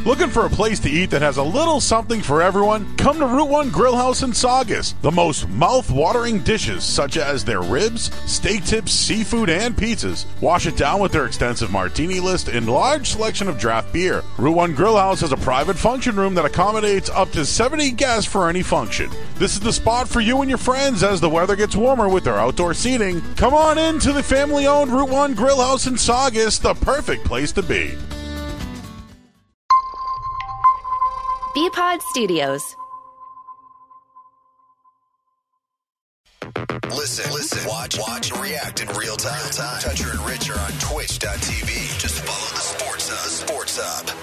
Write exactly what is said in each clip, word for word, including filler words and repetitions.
Looking for a place to eat that has a little something for everyone? Come to Route one Grill House in Saugus. The most mouth-watering dishes, such as their ribs, steak tips, seafood, and pizzas. Wash it down with their extensive martini list and large selection of draft beer. Route one Grill House has a private function room that accommodates up to seventy guests for any function. This is the spot for you and your friends as the weather gets warmer with their outdoor seating. Come on in to the family-owned Route one Grill House in Saugus, the perfect place to be. B-Pod Studios. Listen, listen, watch, watch, and react in real time. Real time. Toucher and Rich are on Twitch dot T V. Just follow the Sports Hub. Sports Hub.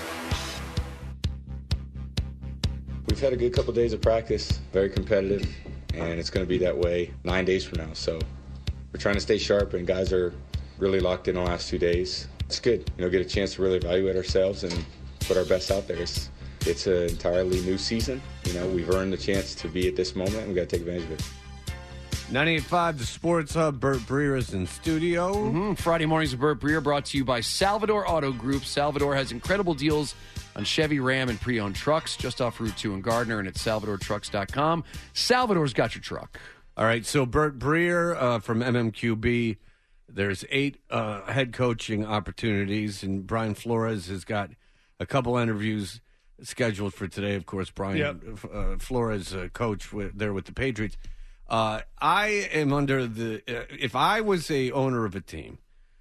We've had a good couple days of practice, very competitive, and it's going to be that way nine days from now. So we're trying to stay sharp, and guys are really locked in the last two days. It's good, you know, get a chance to really evaluate ourselves and put our best out there. It's, it's an entirely new season. You know, we've earned the chance to be at this moment, and we've got to take advantage of it. ninety-eight point five, the Sports Hub. Bert Breer is in studio. Mm-hmm. Friday mornings with Bert Breer, brought to you by Salvador Auto Group. Salvador has incredible deals on Chevy, Ram, and pre-owned trucks just off Route two in Gardner and at salvador trucks dot com. Salvador's got your truck. All right, so Bert Breer uh, from M M Q B. There's eight uh, head coaching opportunities, and Brian Flores has got a couple interviews scheduled for today. Of course, Brian Yep. uh, Flores, uh, coach with, there with the Patriots. Uh, I am under the uh, – if I was a owner of a team,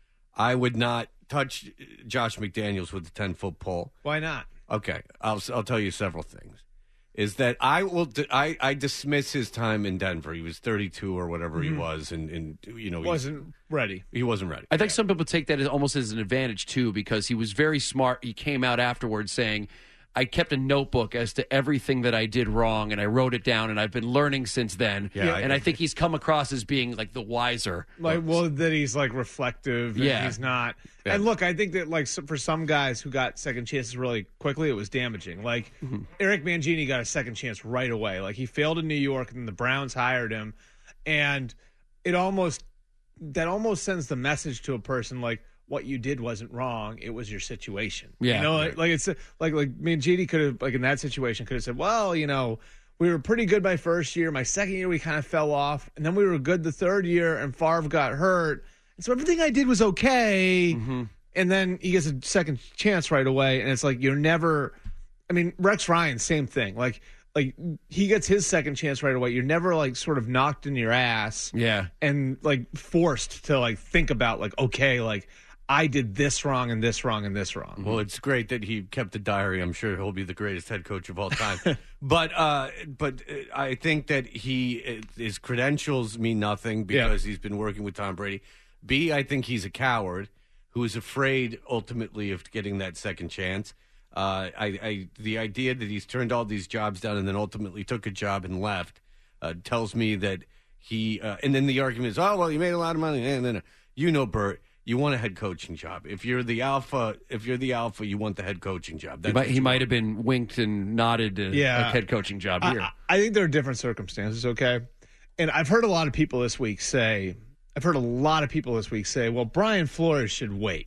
I would not touch Josh McDaniels with a ten-foot pole. Why not? Okay, I'll I'll tell you several things. Is that I will I, I dismiss his time in Denver. He was thirty-two or whatever Mm-hmm. he was, and, and you know he Wasn't ready. He wasn't ready. I think some people take that as almost as an advantage, too, because he was very smart. He came out afterwards saying, I kept a notebook as to everything that I did wrong, and I wrote it down, and I've been learning since then. Yeah, and I- I, think he's come across as being, like, the wiser. Like, well, that he's like reflective. And Yeah. he's not. Yeah. And look, I think that like so- for some guys who got second chances really quickly, it was damaging. Like Mm-hmm. Eric Mangini got a second chance right away. Like he failed in New York, and the Browns hired him, and it almost that almost sends the message to a person like, what you did wasn't wrong. It was your situation. Yeah. You know, like, like it's like like Mangini could have like in that situation could have said, well, you know, we were pretty good my first year. My second year we kind of fell off, and then we were good the third year, and Favre got hurt, and so everything I did was okay. Mm-hmm. And then he gets a second chance right away, and it's like you're never. I mean, Rex Ryan, same thing. Like. Like he gets his second chance right away. You're never like sort of knocked in your ass Yeah. and like forced to like think about like, okay, like I did this wrong and this wrong and this wrong. Well, it's great that he kept the diary. I'm sure he'll be the greatest head coach of all time. but uh, but uh, I think that he his credentials mean nothing because he's been working with Tom Brady. B, I think he's a coward who is afraid ultimately of getting that second chance. Uh, I, I the idea that he's turned all these jobs down and then ultimately took a job and left uh, tells me that he. Uh, and then the argument is, oh well, you made a lot of money, and then you know, Bert, you want a head coaching job. If you're the alpha, if you're the alpha, you want the head coaching job. He That's might, what he you might want. have been winked and nodded to Yeah. a head coaching job here. I, I think there are different circumstances, okay? And I've heard a lot of people this week say, I've heard a lot of people this week say, well, Brian Flores should wait.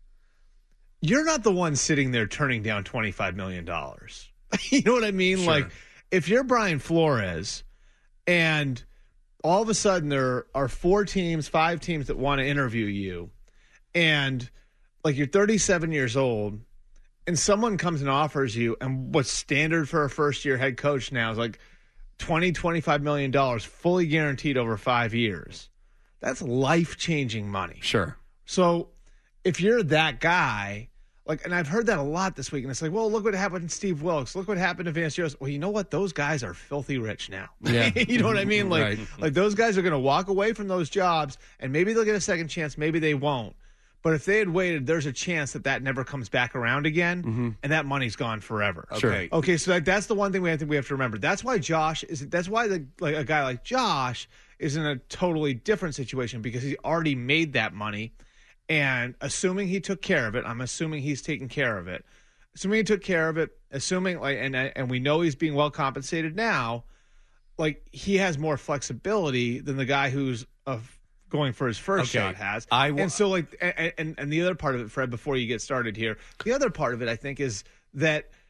You're not the one sitting there turning down twenty-five million dollars. You know what I mean? Sure. Like, if you're Brian Flores and all of a sudden there are four teams, five teams that want to interview you, and like you're thirty-seven years old, and someone comes and offers you, and what's standard for a first-year head coach now is like twenty, twenty-five million dollars fully guaranteed over five years. That's life-changing money. Sure. So if you're that guy, like, and I've heard that a lot this week, and it's like, well, look what happened to Steve Wilkes. Look what happened to Vance Joseph. Well, you know what? Those guys are filthy rich now. Yeah. You know what I mean? Like, Right. like those guys are going to walk away from those jobs, and maybe they'll get a second chance, maybe they won't. But if they had waited, there's a chance that that never comes back around again, Mm-hmm. and that money's gone forever. Sure. Okay. Okay, so that, that's the one thing we have to we have to remember. That's why Josh is. That's why the like a guy like Josh is in a totally different situation because he already made that money, and assuming he took care of it, I'm assuming he's taking care of it. Assuming he took care of it, assuming like and and we know he's being well compensated now, like he has more flexibility than the guy who's uh, going for his first Okay. shot has. I w- and so like and, and and the other part of it, Fred, before you get started here, the other part of it I think is that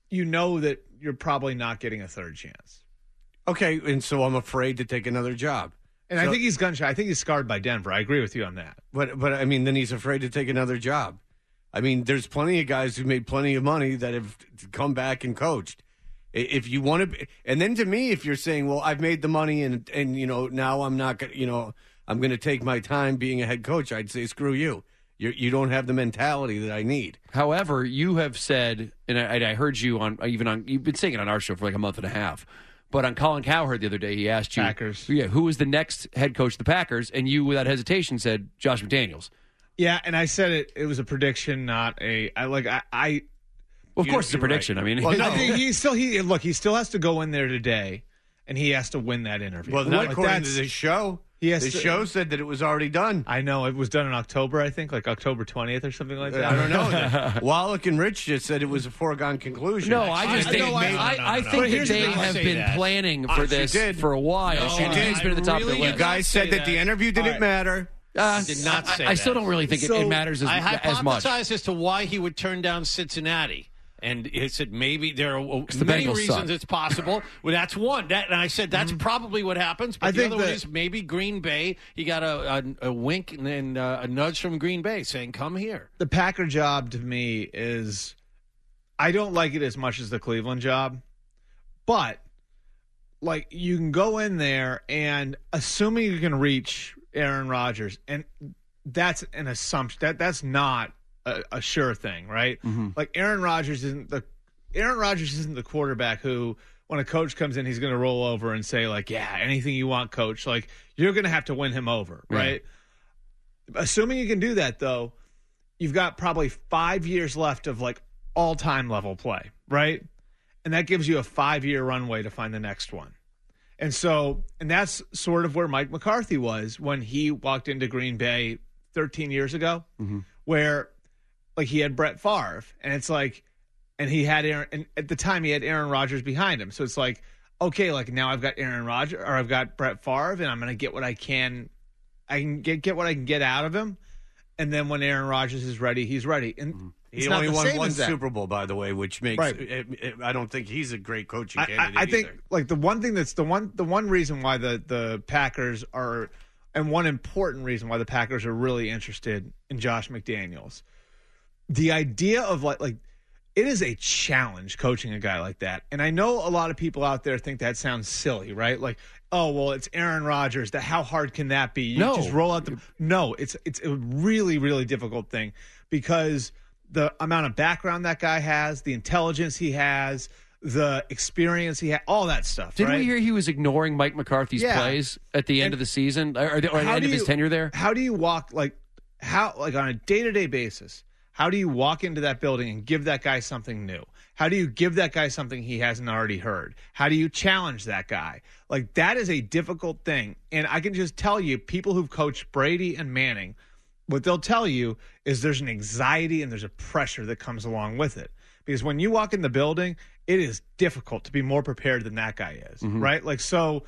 you know that you're probably not getting a third chance. Okay, and so I'm afraid to take another job. And so, I think he's gun shy. I think he's scarred by Denver. I agree with you on that. But, but I mean, then he's afraid to take another job. I mean, there's plenty of guys who made plenty of money that have come back and coached. If you want to, and then to me, if you're saying, well, I've made the money and, and you know, now I'm not going to, you know, I'm going to take my time being a head coach, I'd say, screw you. You're, you don't have the mentality that I need. However, you have said, and I, I heard you on, even on, you've been saying it on our show for like a month and a half, but on Colin Cowherd the other day, he asked you, Packers. Yeah, who is the next head coach of the Packers? And you, without hesitation, said Josh McDaniels. Yeah, and I said it, it was a prediction, not a, I like, I, I Well, of you, course, it's a prediction. Right. I mean, well, no. I think he still, he look, he still has to go in there today, and he has to win that interview. Well, not like according to the show. He has the to, show said that it was already done. I know. It was done in October, I think, like October twentieth or something like that. I don't know. Wallach and Rich just said it was a foregone conclusion. No, I just I- think, no, I- I, no, no, I no, no. think But here's that they the thing. have Say been that. planning Uh, for she this did. for a while. No, She I- did. He's been at the top really of the You list. guys say said that that. the interview didn't All right. matter. Uh, Did not say I, I still that. don't really think it, So, it matters as, I as much. hypothesized as to why he would turn down Cincinnati. And he said maybe there are the many Bengals reasons suck. it's possible. Well, that's one. That, and I said that's probably what happens. But I the think other one that- is maybe Green Bay. He got a, a, a wink and then uh, a nudge from Green Bay saying, come here. The Packer job to me is, I don't like it as much as the Cleveland job, but like you can go in there and assuming you can reach Aaron Rodgers, and that's an assumption that that's not a, a sure thing, right? Mm-hmm. Like Aaron Rodgers isn't the Aaron Rodgers isn't the quarterback who, when a coach comes in, he's going to roll over and say like, "Yeah, anything you want, coach." Like you're going to have to win him over, right? Yeah. Assuming you can do that, though, you've got probably five years left of like all-time level play, right? And that gives you a five-year runway to find the next one. And so, and that's sort of where Mike McCarthy was when he walked into Green Bay thirteen years ago, Mm-hmm. where like he had Brett Favre, and it's like, and he had Aaron, and at the time he had Aaron Rodgers behind him. So it's like, okay, like now I've got Aaron Rodgers, or I've got Brett Favre, and I'm going to get what I can, I can get get what I can get out of him. And then when Aaron Rodgers is ready, he's ready. And Mm-hmm. it's He not only the won same one as that. Super Bowl, by the way, which makes Right. it, it, I don't think he's a great coaching I, candidate. I, I think either. like the one thing that's the one the one reason why the the Packers are, and one important reason why the Packers are really interested in Josh McDaniels, the idea of like like it is a challenge coaching a guy like that. And I know a lot of people out there think that sounds silly, right? Like, oh well, it's Aaron Rodgers. That how hard can that be? You No. just roll out the no. It's it's a really really difficult thing because the amount of background that guy has, the intelligence he has, the experience he had, all that stuff. Didn't right? we hear he was ignoring Mike McCarthy's Yeah. plays at the end And of the season, or, or the, or the How end do of his you- tenure there? How do you walk like how like on a day to day basis? How do you walk into that building and give that guy something new? How do you give that guy something he hasn't already heard? How do you challenge that guy? Like that is a difficult thing. And I can just tell you, people who've coached Brady and Manning, what they'll tell you is there's an anxiety and there's a pressure that comes along with it. Because when you walk in the building, it is difficult to be more prepared than that guy is, right? Like, so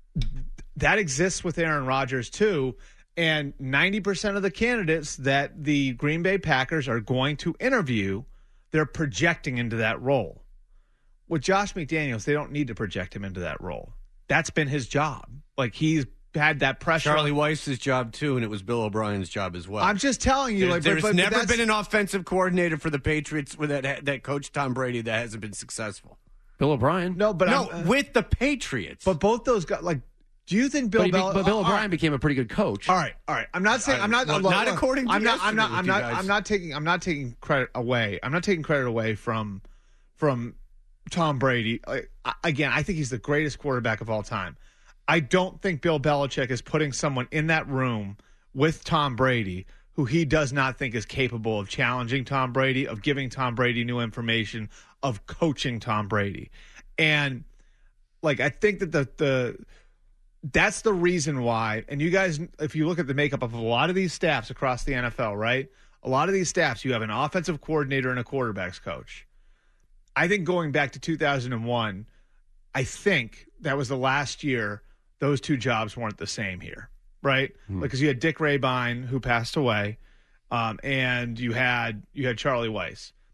that exists with Aaron Rodgers too. And ninety percent of the candidates that the Green Bay Packers are going to interview, they're projecting into that role. With Josh McDaniels, they don't need to project him into that role. That's been his job. Like, he's had that pressure. Charlie Weiss's job too, and it was Bill O'Brien's job as well. I'm just telling you, There's, like, but- there's but- but never that's- been an offensive coordinator for the Patriots with that that coach Tom Brady that hasn't been successful. Bill O'Brien. no, but no, I'm, uh, with the Patriots. but both those guys, like, do you think Bill but, he be- Bel- but Bill all O'Brien right. became a pretty good coach. All right, all right. I'm not saying I'm not. Well, look, not look, according to I'm not. I'm not. yesterday I'm with not. you guys. I'm not taking. I'm not taking credit away. I'm not taking credit away from from Tom Brady. Like, I- again, I think he's the greatest quarterback of all time. I don't think Bill Belichick is putting someone in that room with Tom Brady who he does not think is capable of challenging Tom Brady, of giving Tom Brady new information, of coaching Tom Brady, and like I think that the the. That's the reason why, and you guys, if you look at the makeup of a lot of these staffs across the N F L, right? A lot of these staffs, you have an offensive coordinator and a quarterback's coach. I think going back to two thousand one, I think that was the last year those two jobs weren't the same here, right? Hmm. Because you had Dick Rabine, who passed away, um, and you had you had Charlie Weiss.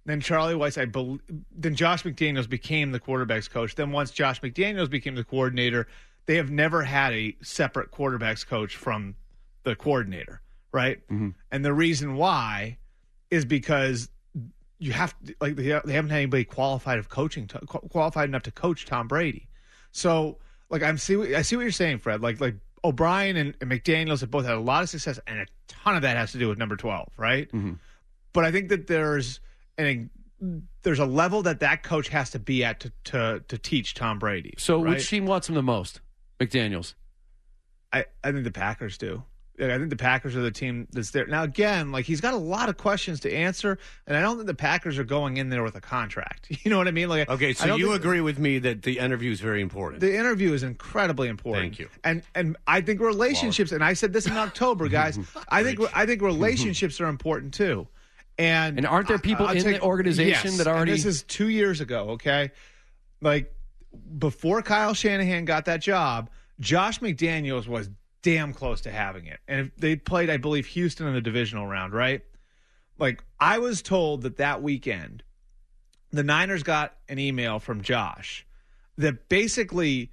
Then Charlie Weis, I bel then Josh McDaniels became the quarterbacks coach. Then once Josh McDaniels became the coordinator, they have never had a separate quarterbacks coach from the coordinator, right? Mm-hmm. And the reason why is because you have to, like they haven't had anybody qualified of coaching, qualified enough to coach Tom Brady. So like I'm see I see what you're saying, Fred. Like like O'Brien and, and McDaniels have both had a lot of success, and a ton of that has to do with number twelve, right? Mm-hmm. But I think that there's and there's a level that that coach has to be at to to, to teach Tom Brady. So right? which team wants him the most? McDaniels. I, I think the Packers do. I think the Packers are the team that's there. Now, again, like he's got a lot of questions to answer, and I don't think the Packers are going in there with a contract. You know what I mean? Like, okay, so you agree with me that the interview is very important. The interview is incredibly important. Thank you. And and I think relationships, and I said this in October, guys. I think I think relationships are important too. And and aren't there people I'll in take, the organization yes, that already? And this is two years ago. Okay, like before Kyle Shanahan got that job, Josh McDaniels was damn close to having it. And if they played, I believe, Houston in the divisional round, right? Like, I was told that that weekend, the Niners got an email from Josh that basically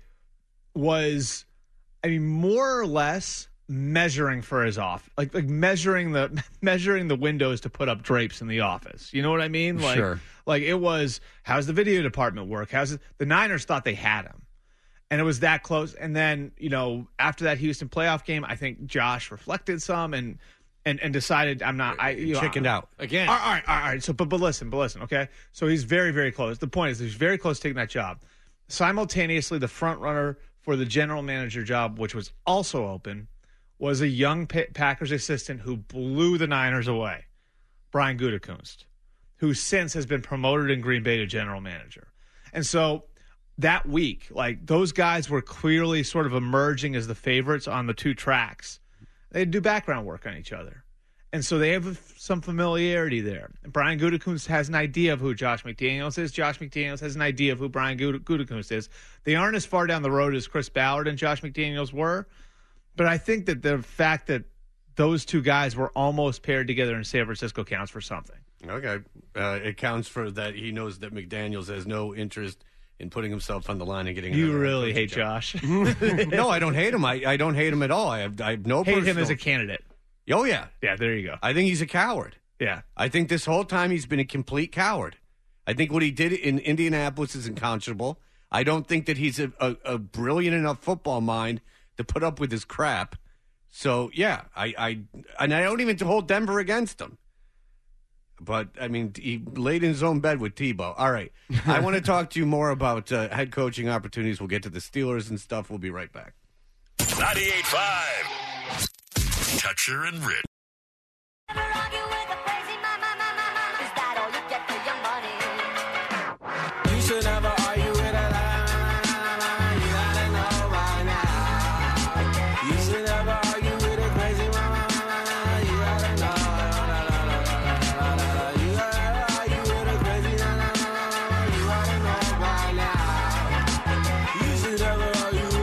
was, I mean, more or less measuring for his off, like like measuring the measuring the windows to put up drapes in the office. You know what I mean? Like, sure. Like it was, how's the video department work? How's it? The Niners thought they had him. And it was that close. And then, you know, after that Houston playoff game, I think Josh reflected some and and, and decided I'm not I you know, chickened out again. All right, all right, all right. So, but but listen, but listen, okay. So he's very, very close. The point is, he's very close to taking that job. Simultaneously, the front runner for the general manager job, which was also open, was a young Packers assistant who blew the Niners away, Brian Gutekunst, who since has been promoted in Green Bay to general manager. And so that week, like those guys were clearly sort of emerging as the favorites on the two tracks. They do background work on each other. And so they have some familiarity there. And Brian Gutekunst has an idea of who Josh McDaniels is. Josh McDaniels has an idea of who Brian Gutekunst is. They aren't as far down the road as Chris Ballard and Josh McDaniels were. But I think that the fact that those two guys were almost paired together in San Francisco counts for something. Okay. Uh, it counts for that he knows that McDaniels has no interest in putting himself on the line and getting. You really hate job. Josh. No, I don't hate him. I, I don't hate him at all. I have I have no hate personal... him as a candidate. Oh yeah, yeah. There you go. I think he's a coward. Yeah, I think this whole time he's been a complete coward. I think what he did in Indianapolis is unconscionable. I don't think that he's a, a, a brilliant enough football mind to put up with his crap. So yeah, I, I and I don't even hold Denver against him. But, I mean, he laid in his own bed with Tebow. All right. I want to talk to you more about uh, head coaching opportunities. We'll get to the Steelers and stuff. We'll be right back. ninety-eight point five Toucher and Rich. You should never argue with a lie. You gotta know by now. You should never argue with a crazy mama. You gotta know. You gotta argue with a crazy mama. You gotta know by now. You should never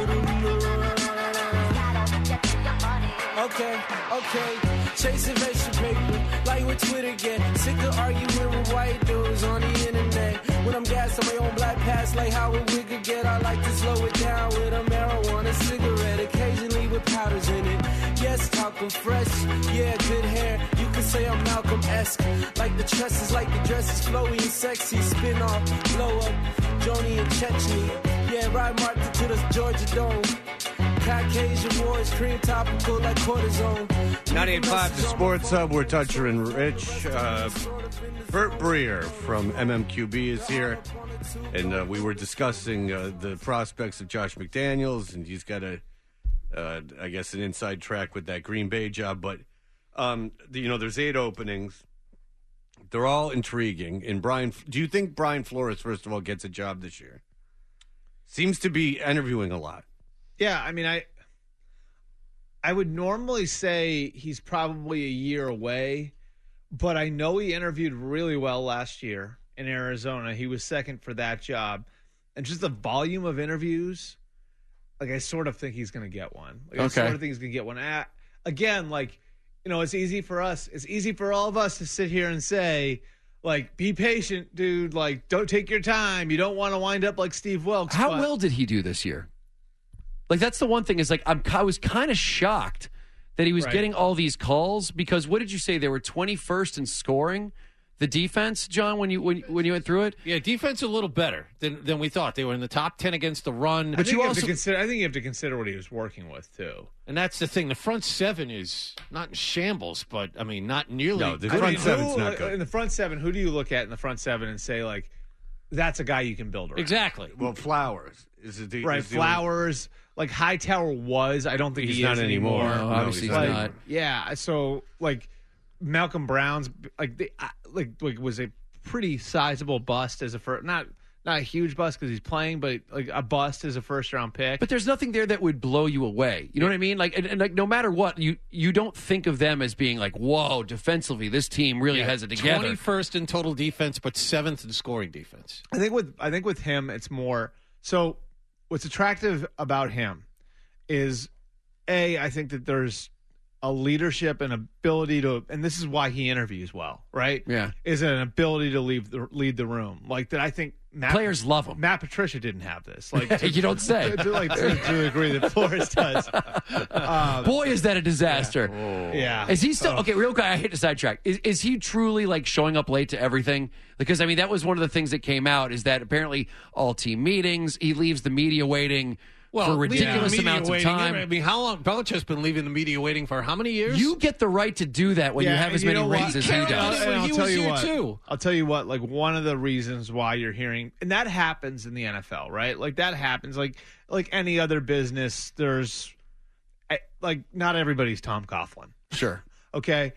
argue with a Okay, okay. Chasing racial paper, like with Twitter get. Sick of arguing with white dudes on the internet. When I'm gas on my own black pass, like how it we could get. I like to slow it down with a marijuana cigarette, occasionally with powders in it. Yes, talking fresh, yeah, good hair. You could say I'm Malcolm-esque, like the tresses, like the dresses, flowy and sexy. Spin off, blow up, Joni and Chechny. Yeah, ride Martin to the Georgia Dome. Caucasian wars, cream topical like cortisone. ninety-eight point five, the Sports Hub. We're Toucher and Rich. Uh, Bert Breer from M M Q B is here. And uh, we were discussing uh, the prospects of Josh McDaniels, and he's got a, uh, I guess, an inside track with that Green Bay job. But, um, the, you know, there's eight openings. They're all intriguing. And Brian, do you think Brian Flores, first of all, gets a job this year? Seems to be interviewing a lot. Yeah, I mean, I I would normally say he's probably a year away, but I know he interviewed really well last year in Arizona. He was second for that job. And just the volume of interviews, like I sort of think he's going to get one. Like, okay. I sort of think he's going to get one. At, again, like, you know, it's easy for us. It's easy for all of us to sit here and say, like, be patient, dude. Like, don't take your time. You don't want to wind up like Steve Wilkes. How but- well did he do this year? Like, that's the one thing is, like, I'm, I was kind of shocked that he was Right. getting all these calls because what did you say? They were twenty-first in scoring, the defense, John, when you when, when you went through it? Yeah, defense a little better than, than we thought. They were in the top ten against the run. I But think you you have also- to consider. I think you have to consider what he was working with too. And that's the thing. The front seven is not in shambles, but, I mean, not nearly. No, the I front mean, seven's who- not good. In the front seven, who do you look at in the front seven and say, like, that's a guy you can build around? Exactly. Well, Flowers is the is Right, the only- Flowers, like Hightower was. I don't think He's he not is anymore. anymore. No, No, obviously he's he's Like, not. yeah, so like Malcolm Brown's like the uh, like like was a pretty sizable bust as a first, not not a huge bust because he's playing, but like a bust as a first round pick. But there's nothing there that would blow you away. You know what I mean? Like, and, and like, no matter what, you you don't think of them as being like, whoa, defensively, this team really has it together. twenty-first in total defense, but seventh in scoring defense. I think with I think with him, it's more so. What's attractive about him is a. I think that there's a leadership and ability to, and this is why he interviews well, right? Yeah. Is an ability to leave the lead the room like that. I think Matt, Players love him. Matt Patricia didn't have this. Like to, You don't say. to, to, like to, to the degree that Flores does. Um, Boy, is that a disaster. yeah. Is he still okay? Real quick, I hate to sidetrack. Is is he truly like showing up late to everything? Because I mean, that was one of the things that came out is that apparently all team meetings, he leaves the media waiting for leaving the ridiculous media amounts waiting, of time. I mean, how long? Belichick's been leaving the media waiting for how many years? You get the right to do that when you Yeah, have and as you many know what? rings as he Carroll does. did it when I'll he tell was you here, what. too. I'll tell you what. Like one of the reasons why you're hearing, and that happens in the N F L, right? Like that happens. Like like any other business, there's I- like not everybody's Tom Coughlin. Sure. Okay.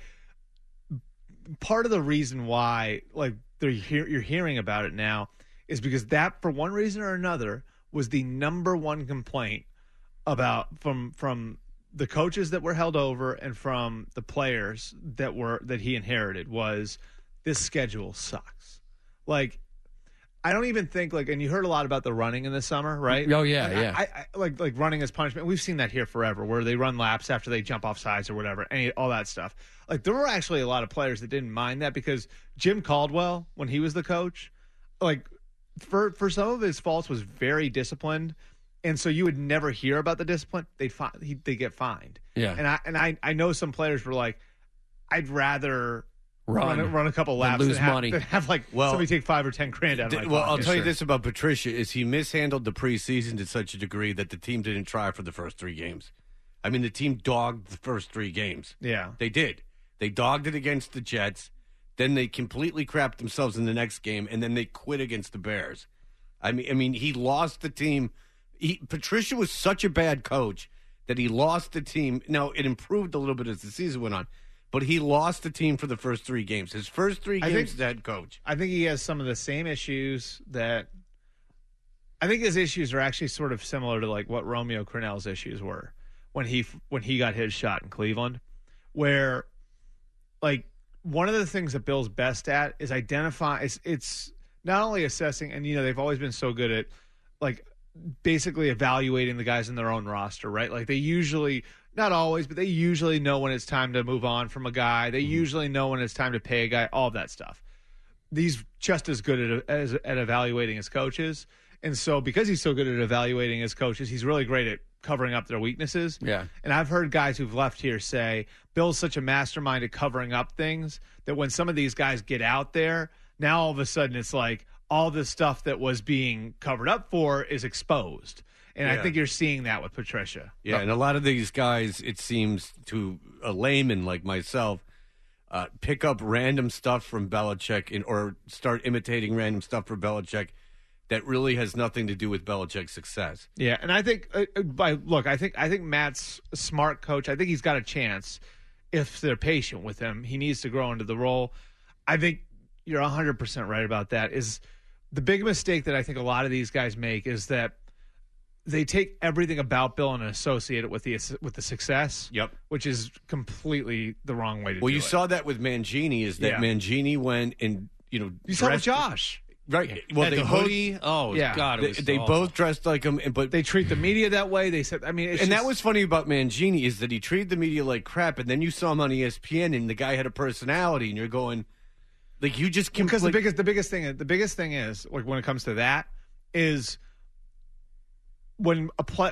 Part of the reason why like they're hear, you're hearing about it now is because that, for one reason or another, was the number one complaint about from from the coaches that were held over and from the players that were that he inherited was this schedule sucks. Like I don't even think like, and you heard a lot about the running in the summer, right? Oh, yeah, And I- yeah. I, I, like like running as punishment. We've seen that here forever, where they run laps after they jump off sides or whatever, any all that stuff. Like there were actually a lot of players that didn't mind that because Jim Caldwell, when he was the coach, like for for some of his faults, was very disciplined. And so you would never hear about the discipline. They'd fi- he, they get fined. Yeah. And I and I, I know some players were like, I'd rather Run. run, a- run a couple laps lose than have, money. than have like Well, somebody take five or ten grand out of my Th- well, I'll pocket. tell you Sure. this about Patricia: is he mishandled the preseason to such a degree that the team didn't try for the first three games. I mean, the team dogged the first three games. Yeah. They did. They dogged it against the Jets. Then they completely crapped themselves in the next game, and then they quit against the Bears. I mean, I mean, he lost the team. He, Patricia was such a bad coach that he lost the team. Now it improved a little bit as the season went on, but he lost the team for the first three games. His first three I games think- as head coach. I think he has some of the same issues that I think his issues are actually sort of similar to like what Romeo Crennel's issues were when he when he got his shot in Cleveland, where like one of the things that Bill's best at is identify it's, it's not only assessing, and you know they've always been so good at like basically evaluating the guys in their own roster, right? Like they usually, not always, but they usually know when it's time to move on from a guy. They usually know when it's time to pay a guy, all of that stuff. He's just as good at, as, at evaluating his coaches. And so because he's so good at evaluating his coaches, he's really great at covering up their weaknesses. Yeah. And I've heard guys who've left here say, Bill's such a mastermind at covering up things that when some of these guys get out there, now all of a sudden it's like all this stuff that was being covered up for is exposed. And I Yeah. think you're seeing that with Patricia. Yeah, and a lot of these guys, it seems to a layman like myself, uh, pick up random stuff from Belichick in, or start imitating random stuff for Belichick that really has nothing to do with Belichick's success. Yeah, and I think, uh, uh, by look, I think I think Matt's a smart coach. I think he's got a chance if they're patient with him. He needs to grow into the role. I think you're one hundred percent right about that. Is the big mistake that I think a lot of these guys make is that they take everything about Bill and associate it with the with the success. Yep. Which is completely the wrong way to Well, do you it. saw that with Mangini, is that Yeah. Mangini went and, you know, You saw with dressed- Josh. Right. Well, Had they the both, hoodie. Oh, Yeah. God. It they, was they awful. both dressed like him, and- but They treat the media that way. They said, I mean, it's and just, that was funny about Mangini is that he treated the media like crap, and then you saw him on E S P N, and the guy had a personality, and you're going, Like you just can because like, the biggest the biggest thing the biggest thing is like when it comes to that is when a play,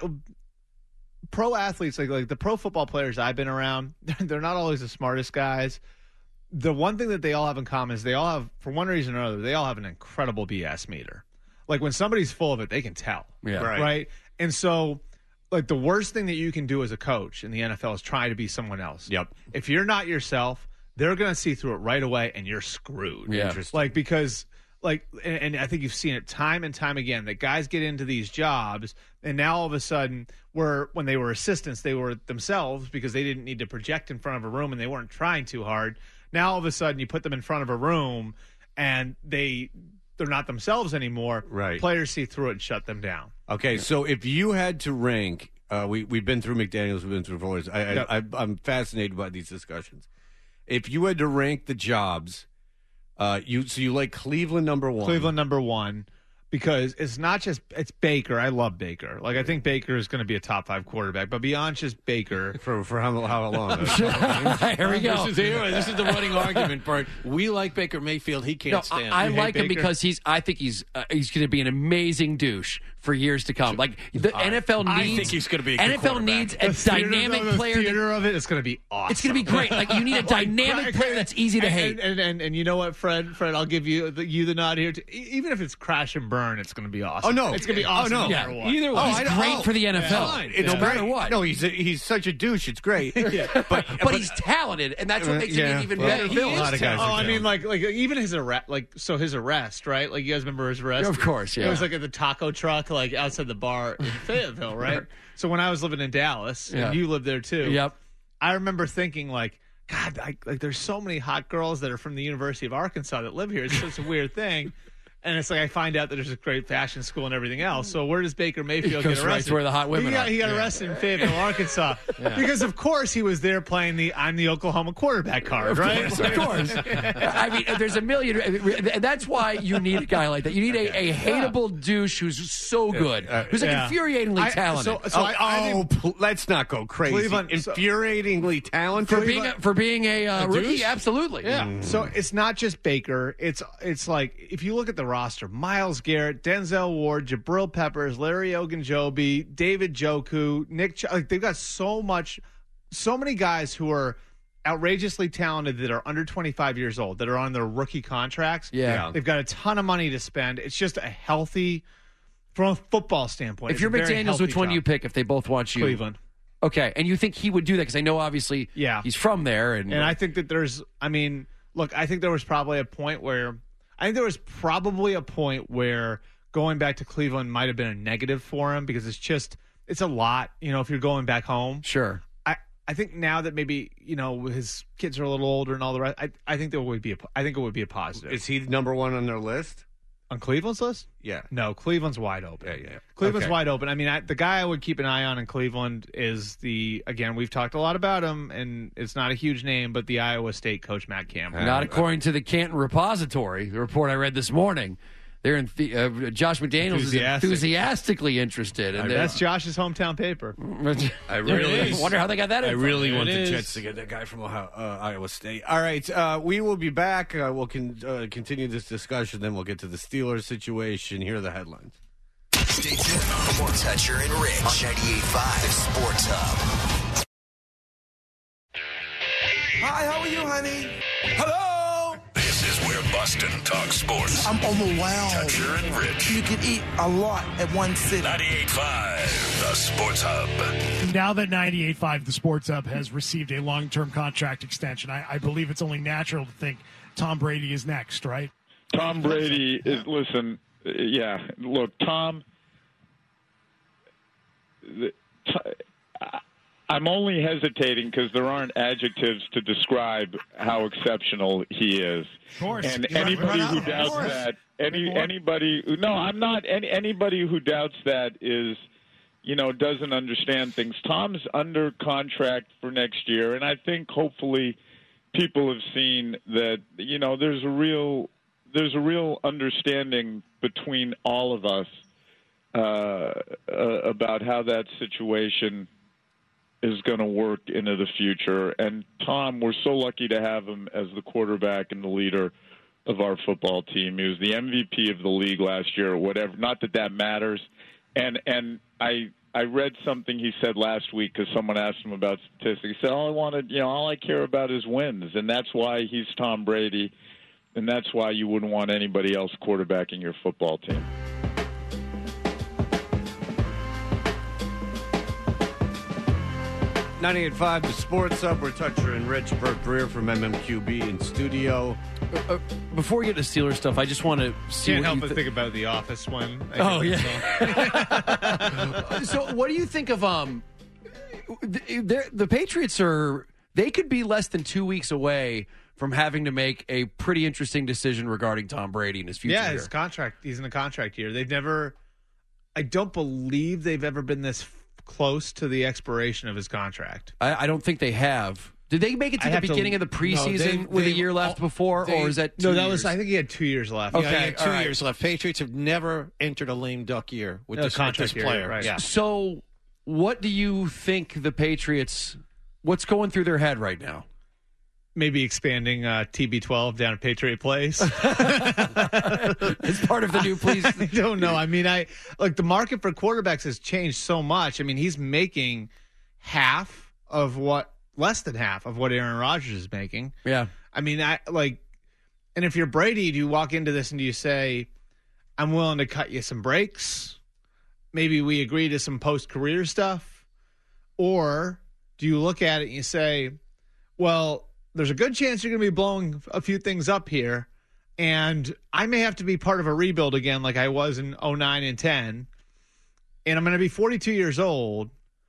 pro athletes like like the pro football players I've been around, they're not always the smartest guys. The one thing that they all have in common is they all have, for one reason or another, they all have an incredible B S meter. Like when somebody's full of it, they can tell. Yeah. Right. right? And so, like the worst thing that you can do as a coach in the N F L is try to be someone else. Yep. If you're not yourself, they're going to see through it right away, and you're screwed. Yeah. Interesting. Like because, like, and, and I think you've seen it time and time again that guys get into these jobs, and now all of a sudden, where when they were assistants, they were themselves because they didn't need to project in front of a room and they weren't trying too hard. Now all of a sudden, you put them in front of a room, and they they're not themselves anymore. Right. Players see through it and shut them down. Okay, so if you had to rank, uh, we we've been through McDaniels, we've been through Flores. I, Yep. I, I I'm fascinated by these discussions. If you had to rank the jobs, uh, you so you like Cleveland number one. Cleveland number one. Because it's not just it's Baker. I love Baker. Like I think Baker is going to be a top five quarterback. But beyond just Baker, for for how how long? Here we go. This is, here, this is the running argument part. We like Baker Mayfield. He can't No, stand. I, I You like hate him Baker? because he's. I think he's. Uh, he's going to be an amazing douche for years to come. Like the N F L needs. I think he's gonna be a good N F L quarterback. needs a the theater- dynamic the player. theater of it is going to be awesome. It's going to be great. Like you need a dynamic Like, player that's easy to and, hate. And, and, and, and you know what, Fred? Fred, I'll give you the, you the nod here. Too. E- Even if it's crash and burn, it's going to be awesome. Oh, no. it's going to be Oh, awesome. no. No Yeah. matter what. Either way, He's I know. great Oh, for the N F L. Fine. No It's matter great. what. No, he's a, he's such a douche. It's great. but, but but he's talented, and that's what makes yeah. him even Well, better. he He is is a lot of guys Oh, are I mean, talented. like, like even his arrest, like, so his arrest, right? Like, you guys remember his arrest? Of course, yeah. It was like at the taco truck, like outside the bar in Fayetteville, right? So when I was living in Dallas, Yeah. and you lived there too. Yep. I remember thinking, like, God, I, like, there's so many hot girls that are from the University of Arkansas that live here. It's such a weird thing. And it's like I find out that there's a great fashion school and everything else. So where does Baker Mayfield goes get right arrested? to where the hot women he got, are. He got arrested in Fayetteville, Arkansas, because of course he was there playing the "I'm the Oklahoma quarterback" card, Of right? course, of course. I mean, there's a million. And that's why you need a guy like that. You need a, a hateable douche who's so good, who's like Yeah. infuriatingly I- talented. so- so oh, I- I oh, think- pl- let's not go crazy. Cleveland- so- Infuriatingly talented. for being a, for being a, uh, rookie, douche? absolutely. Yeah. So it's not just Baker. It's it's like if you look at the roster, Myles Garrett, Denzel Ward, Jabril Peppers, Larry Ogunjobi, David Njoku, Nick. Ch- like they've got so much, so many guys who are outrageously talented that are under twenty-five years old that are on their rookie contracts. Yeah. They've got a ton of money to spend. It's just a healthy, from a football standpoint. If it's you're a very McDaniels, healthy which one do you job. pick if they both want you? Cleveland. Okay, and you think he would do that because I know obviously Yeah. he's from there, and, And I think that there's, I mean, look, I think there was probably a point where, I think there was probably a point where going back to Cleveland might have been a negative for him because it's just, it's a lot, you know, if you're going back home. sure. I, I think now that maybe, you know, his kids are a little older and all the rest, I, I think there would be a, I think it would be a positive. Is he number one on their list? On Cleveland's list? Yeah. No, Cleveland's wide open. Yeah, yeah. Cleveland's Okay. wide open. I mean, I, the guy I would keep an eye on in Cleveland is the, again, we've talked a lot about him, and it's not a huge name, but the Iowa State coach, Matt Campbell. Not according to the Canton Repository, the report I read this morning. They're in the, uh, Josh McDaniels Enthusiastic. is enthusiastically interested. And That's Josh's hometown paper. I really wonder how they got that. I info. really want It the is. Jets to get that guy from Ohio, uh, Iowa State. All right, uh, we will be back. Uh, we'll con- uh, continue this discussion. Then we'll get to the Steelers situation. Here are the headlines. Stay tuned for more Toucher and Rich on ninety-eight point five Sports Hub. Hi, how are you, honey? Hello? This is where Boston talks sports. I'm overwhelmed. Toucher and Rich. You can eat a lot at one sitting. ninety-eight point five The Sports Hub. Now that ninety-eight point five The Sports Hub has received a long-term contract extension, I, I believe it's only natural to think Tom Brady is next, right? Tom Brady is, listen, uh, yeah, look, Tom, the, t- I- I'm only hesitating because there aren't adjectives to describe how exceptional he is. Of course. And You're right. anybody Of who doubts course. that, any anybody, no, I'm not, any, anybody who doubts that is, you know, doesn't understand things. Tom's under contract for next year, and I think hopefully people have seen that, you know, there's a real there's a real understanding between all of us uh, uh, about how that situation is going to work into the future. And Tom, we're so lucky to have him as the quarterback and the leader of our football team. He was the M V P of the league last year or whatever. Not that that matters. And and I I read something he said last week because someone asked him about statistics. He said, all I wanted, you know, all I care about is wins. And that's why he's Tom Brady. And that's why you wouldn't want anybody else quarterbacking your football team. ninety-eight point five, the Sports Hub. We're Toucher and Rich. Bert Breer from M M Q B in studio. Uh, before we get to Steelers stuff, I just want to see Can't what help you but th- think about the Office one. I Oh, think yeah. so. So, what do you think of um? The, the Patriots are they could be less than two weeks away from having to make a pretty interesting decision regarding Tom Brady and his future. Yeah, here. his contract. He's in a contract year. They've never. I don't believe they've ever been this close to the expiration of his contract. I, I don't think they have. Did they make it to I the have to- beginning of the preseason they- with they- a year left oh, before, they- or is that two No, that years? was. I think he had two years left. Okay, Okay, yeah, two all right. years left. Patriots have never entered a lame duck year with No, this, with contract this year, player. right. Yeah. So, what do you think the Patriots? What's going through their head right now? Maybe expanding uh, T B twelve down at Patriot Place. As part of the new please. I don't know. I mean, I like the market for quarterbacks has changed so much. I mean, he's making half of what, less than half of what Aaron Rodgers is making. Yeah. I mean, I like, and if you're Brady, do you walk into this and do you say, I'm willing to cut you some breaks? Maybe we agree to some post-career stuff? Or do you look at it and you say, well, there's a good chance you're going to be blowing a few things up here, and I may have to be part of a rebuild again like I was in oh nine and ten, and I'm going to be forty-two years old.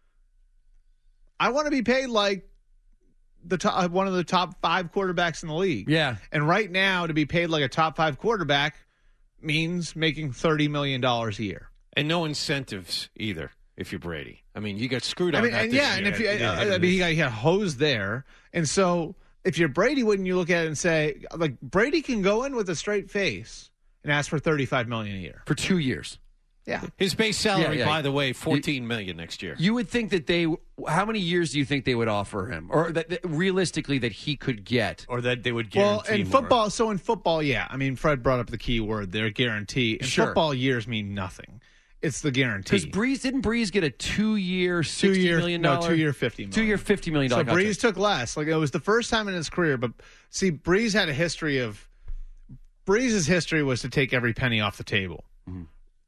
I want to be paid like the top, one of the top five quarterbacks in the league. Yeah. And right now, to be paid like a top five quarterback means making thirty million dollars a year. And no incentives either if you're Brady. I mean, you got screwed I on mean, that and this yeah, and year. if you, Yeah, I, I mean, he got, he got hosed there, and so if you're Brady, wouldn't you look at it and say, like, Brady can go in with a straight face and ask for thirty-five million dollars a year For two years. Yeah, his base salary, Yeah, yeah. by the way, fourteen million next year. You would think that they. How many years do you think they would offer him, or that, that realistically that he could get? Or that they would well, guarantee in more. football, so in football, yeah, I mean, Fred brought up the key word there, guarantee. In Sure. football, years mean nothing. It's the guarantee. Because Breeze didn't Breeze get a two-year, two sixty year, million no, dollar, two year, fifty million. two-year, fifty million So dollar. Breeze contract. took less. Like it was the first time in his career. But see, Breeze had a history of Breeze's history was to take every penny off the table, Mm-hmm.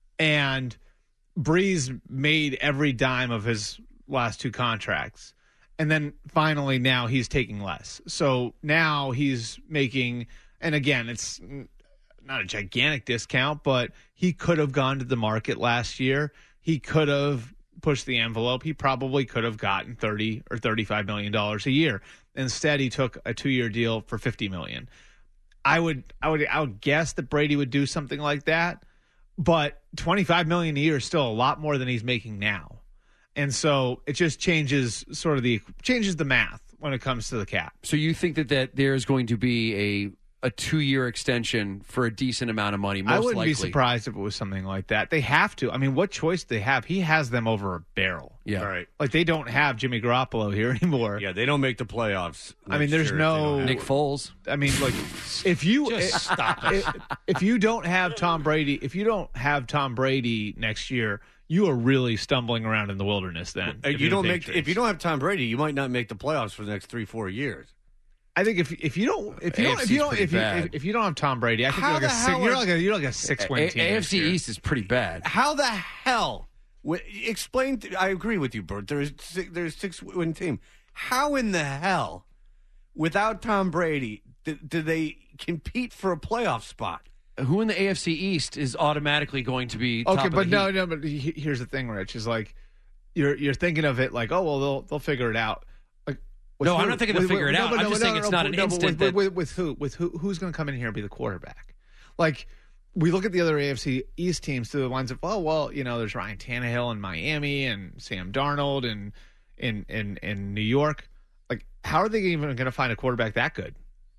and Breeze made every dime of his last two contracts, and then finally now he's taking less. So now he's making, and again, it's not a gigantic discount, but he could have gone to the market last year. He could have pushed the envelope. He probably could have gotten thirty or thirty-five million dollars a year. Instead, he took a two-year deal for fifty million dollars. I would, I would, I would guess that Brady would do something like that, but twenty-five million dollars a year is still a lot more than he's making now, and so it just changes sort of the changes the math when it comes to the cap. So you think that, that there is going to be a a two-year extension for a decent amount of money? Most I wouldn't likely. be surprised if it was something like that. They have to. I mean, what choice do they have? He has them over a barrel. Yeah. All right. Like they don't have Jimmy Garoppolo here anymore. Yeah, they don't make the playoffs. I mean, next there's year if they don't no have Nick it. Foles. I mean, like if you Just stop it. if, if you don't have Tom Brady, if you don't have Tom Brady next year, you are really stumbling around in the wilderness. Then Uh, if you you're don't the make Patriots. if you don't have Tom Brady, you might not make the playoffs for the next three, four years. I think if if you don't if you don't if A F C's you don't pretty if you, bad. if, if you don't have Tom Brady, I think How you're like a the six, hell you're are- like a you're like a six win A- team. AFC next year. East is pretty bad. How the hell? Wh- Explain. To, I agree with you, Bert. There's si- there's six win team. How in the hell, without Tom Brady, do, do they compete for a playoff spot? Who in the A F C East is automatically going to be top Okay, of but the no, heap? no, but he- here's the thing, Rich, is like you're you're thinking of it like, oh well, they'll they'll figure it out. Like, with No, I'm who- not thinking they'll with- figure it no, out. but I'm no, just no, saying no, it's no, not an no, but instant with, that- with, with who? With who? Who's going to come in here and be the quarterback? Like we look at the other A F C East teams through the lines of, oh well, you know, there's Ryan Tannehill in Miami and Sam Darnold and in in in New York. Like, how are they even going to find a quarterback that good?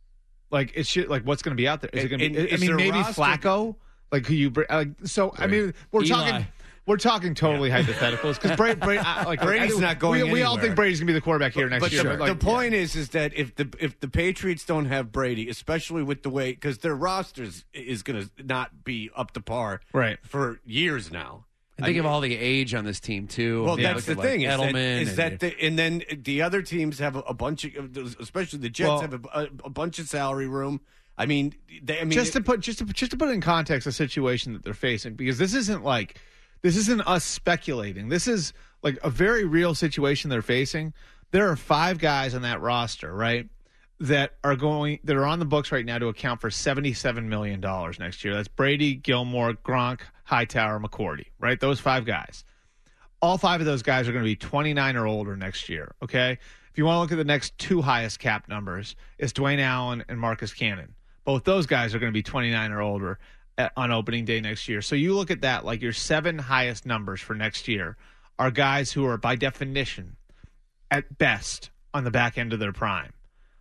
Like, it's shit. Like, what's going to be out there? Is it going to And- be? and I is mean, their maybe roster- Flacco. Like, who you? br- Like, so I mean, we're Eli. talking. We're talking totally yeah. hypotheticals because Brady, Brady, like, Brady's I, not going we, we all anywhere. think Brady's going to be the quarterback here next but year. The, but like, the point yeah. is, is that if the if the Patriots don't have Brady, especially with the way because their rosters is going to not be up to par right. for years now. And think I mean, of all the age on this team too. Well, yeah, that's the like thing. Is Edelman that, is and, that the, and then the other teams have a, a bunch of, especially the Jets well, have a, a, a bunch of salary room. I mean, they, I mean, just it, to put just to just to put in context the situation that they're facing, because this isn't like this isn't us speculating. This is like a very real situation they're facing. There are five guys on that roster, right, that are going that are on the books right now to account for seventy-seven million dollars next year. That's Brady, Gilmore, Gronk, Hightower, McCourty, right? Those five guys. All five of those guys are going to be twenty-nine or older next year, okay? If you want to look at the next two highest cap numbers, it's Dwayne Allen and Marcus Cannon. Both those guys are going to be twenty-nine or older at, on opening day next year. So you look at that, like your seven highest numbers for next year are guys who are, by definition, at best, on the back end of their prime.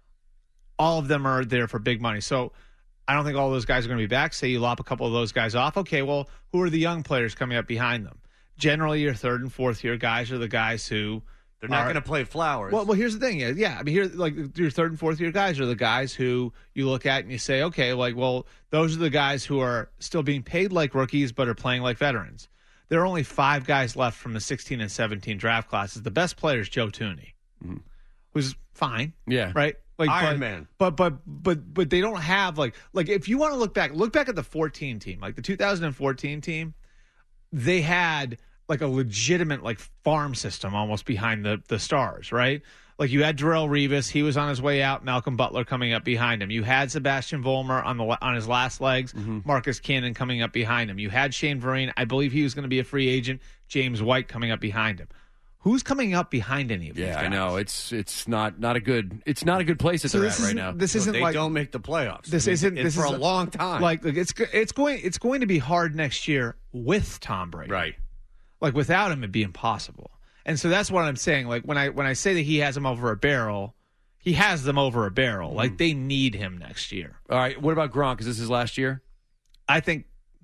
All of them are there for big money. So I don't think all those guys are going to be back. Say you lop a couple of those guys off. Okay, well, who are the young players coming up behind them? Generally, your third and fourth year guys are the guys who they're not going to play flowers. Well, well, here's the thing. Yeah, yeah. I mean, here, like your third and fourth year guys are the guys who you look at and you say, okay, like, well, those are the guys who are still being paid like rookies but are playing like veterans. There are only five guys left from the sixteen and seventeen draft classes. The best player is Joe Thuney, mm-hmm. who's fine. Yeah, right. Like Iron but, Man. But but but but they don't have like like if you want to look back, look back at the fourteen team, like the two thousand fourteen team, they had like a legitimate like farm system almost behind the the stars, right? Like you had Darrelle Revis, he was on his way out. Malcolm Butler coming up behind him. You had Sebastian Vollmer on the on his last legs. Mm-hmm. Marcus Cannon coming up behind him. You had Shane Vereen. I believe he was going to be a free agent. James White coming up behind him. Who's coming up behind any of yeah, these guys? I know it's it's not not a good it's not a good place that so they're at right now. This so isn't they like don't make the playoffs. This I mean, isn't this for is a long time. Like, like it's it's going it's going to be hard next year with Tom Brady. Right. Like without him, it'd be impossible. And so that's what I'm saying. Like when I when I say that he has them over a barrel, he has them over a barrel. Mm. Like they need him next year. All right. What about Gronk? Is this his last year? I think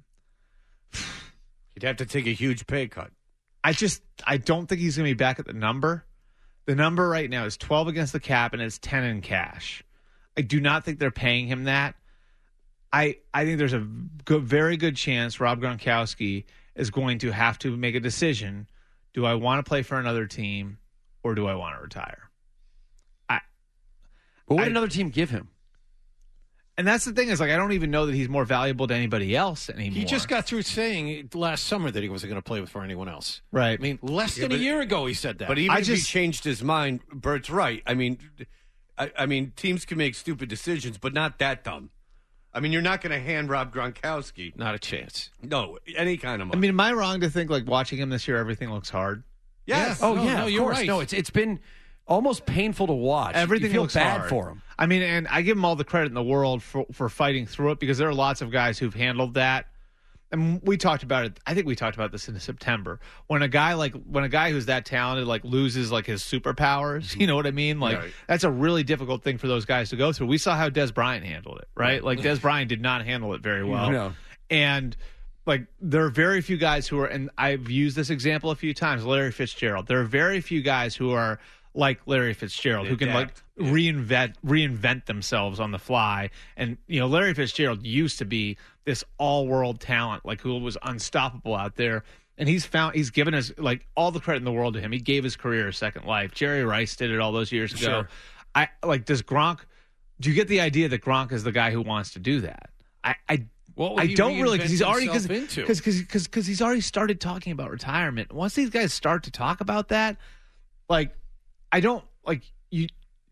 he'd have to take a huge pay cut. I just I don't think he's going to be back at the number. The number right now is twelve against the cap and it's ten in cash. I do not think they're paying him that. I I think there's a good, very good chance Rob Gronkowski is going to have to make a decision. Do I want to play for another team or do I want to retire? I. But what I, did another team give him? And that's the thing is, like, I don't even know that he's more valuable to anybody else anymore. He just got through saying last summer that he wasn't going to play for anyone else. Right. I mean, less yeah, than but, a year ago he said that. But even I if just, he changed his mind, Bert's right. I mean, I, I mean, teams can make stupid decisions, but not that dumb. I mean, you're not going to hand Rob Gronkowski. Not a chance. No, any kind of money. I mean, am I wrong to think, like, watching him this year, everything looks hard? Yes. Oh, no, yeah, no, of you're course. right. No, it's it's been almost painful to watch. Everything you feel looks bad hard for him. I mean, and I give him all the credit in the world for, for fighting through it because there are lots of guys who've handled that. And we talked about it. I think we talked about this in September. When a guy like when a guy who's that talented like loses like his superpowers, you know what I mean? Like right. That's a really difficult thing for those guys to go through. We saw how Des Bryant handled it, right? Like Des Bryant did not handle it very well. No. And like there are very few guys who are, and I've used this example a few times, Larry Fitzgerald. There are very few guys who are like Larry Fitzgerald, They who can adapt. like reinvent reinvent themselves on the fly. And you know, Larry Fitzgerald used to be this all-world talent, like who was unstoppable out there. And he's found he's given us like all the credit in the world to him. He gave his career a second life. Jerry Rice did it all those years ago. Sure. I like does Gronk? Do you get the idea that Gronk is the guy who wants to do that? I I, What would I he don't really because he's reinvent already himself because into? because because he's already started talking about retirement. Once these guys start to talk about that, like I don't like you.